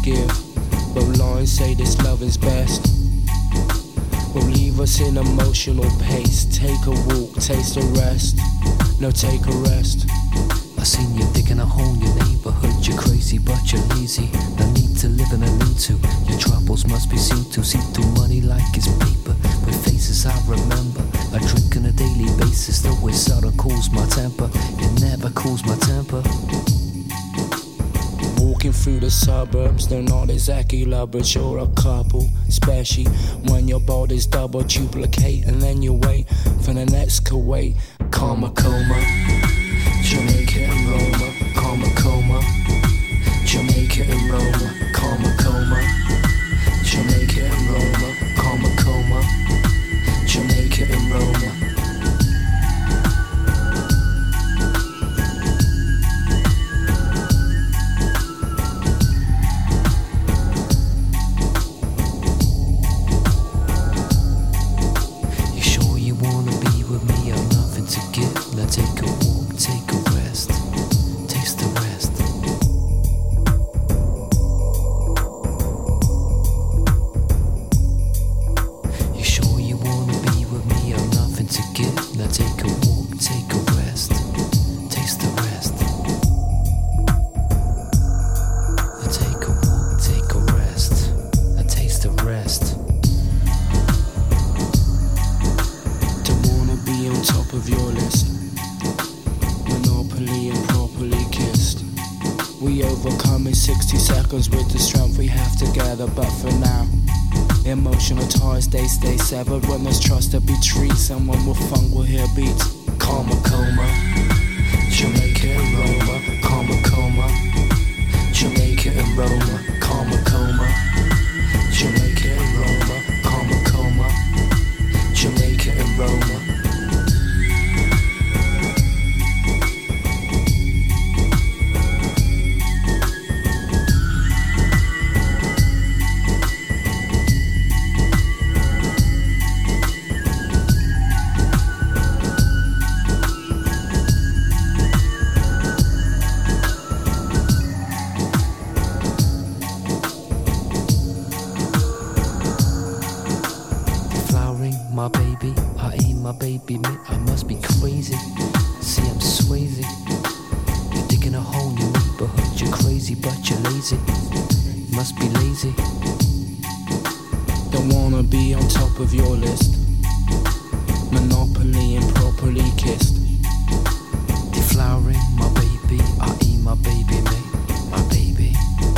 give. But lines say this love is best. Will leave us in emotional pace. Take a walk, taste a rest. No, take a rest. I seen you digging a hole in your neighborhood. You're crazy, but you're lazy. No need to live in a lean-to. Your troubles must be seen to. See through money like it's paper. With faces I remember. I drink on a daily basis. Though it seldom cools my temper. It never cools my temper. Walking through the suburbs, they're not exactly lovers, you're a couple. Especially when your body's double duplicate. And then you wait for the next Kuwait. Karma coma, Jamaica and Roma. Karma coma, Jamaica and Roma. Karma coma, Jamaica and Roma. Karma coma, Jamaica and Roma. Take a walk, take a rest, taste the rest. You sure you wanna be with me? I've nothing to give. Now take a walk, take a rest, taste the rest. Now take a walk, take a rest, and taste the rest. Don't wanna be on top of your list. Monopoly and properly kissed. We overcome in 60 seconds with the strength we have together. But for now, emotional ties, they stay severed. When there's trust to be treated, someone with funk will hear beats. Karma coma, Jamaica and Roma. Karma coma, Jamaica and Roma. Karma coma, Jamaica and Roma. Karma coma, Jamaica and Roma. My baby, I ain't my baby, mate. I must be crazy. See, I'm Swayze. You're digging a hole in your neighborhood. You're crazy, but you're lazy. Must be lazy. Don't wanna be on top of your list. Monopoly and properly kissed. Deflowering my baby, I ain't my baby, mate. My baby.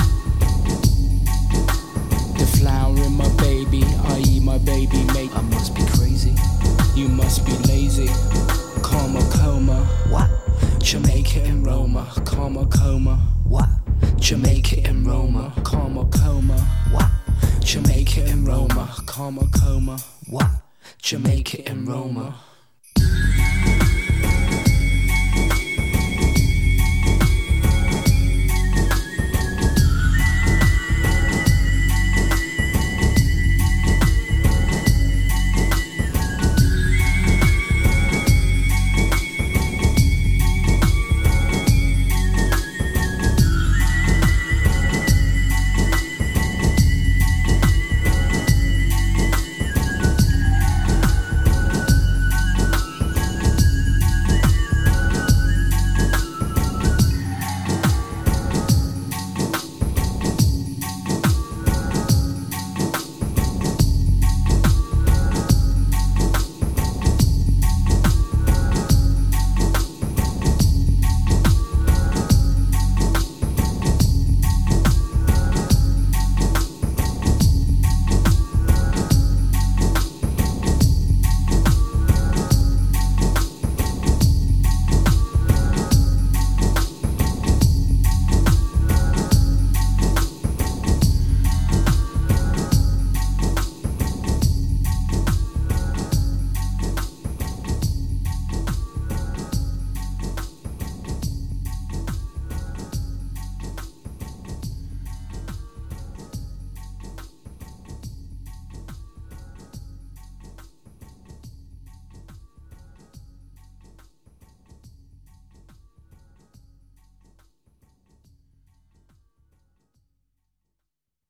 Deflowering my baby, I eat my baby, mate. I must be crazy. You must be lazy. Karma coma. What? Jamaica and Roma. Karma coma. What? Jamaica and Roma. Karma coma. What? Jamaica and Roma. Karma coma. What? Jamaica and Roma.